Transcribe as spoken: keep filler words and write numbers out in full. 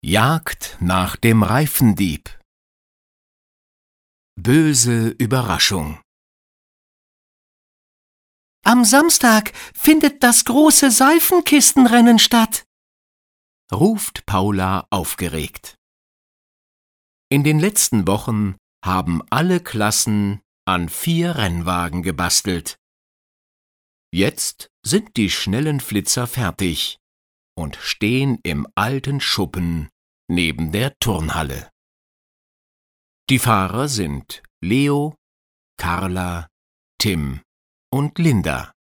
Jagd nach dem Reifendieb. Böse Überraschung. Am Samstag findet das große Seifenkistenrennen statt, ruft Paula aufgeregt. In den letzten Wochen haben alle Klassen an vier Rennwagen gebastelt. Jetzt sind die schnellen Flitzer fertig und stehen im alten Schuppen neben der Turnhalle. Die Fahrer sind Leo, Carla, Tim und Linda.